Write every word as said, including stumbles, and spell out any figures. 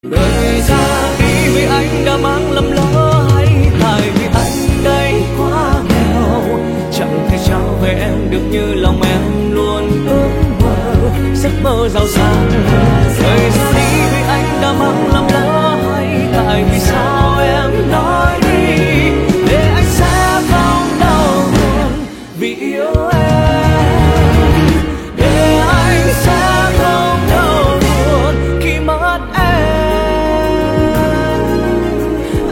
Đời ra đi vì anh đã mang lầm lỡ, hay tại vì anh đây quá nghèo, chẳng thể trao về em được như lòng em luôn ước mơ, giấc mơ giàu sang. Đời ra đi vì anh đã mang lầm lỡ, hay tại vì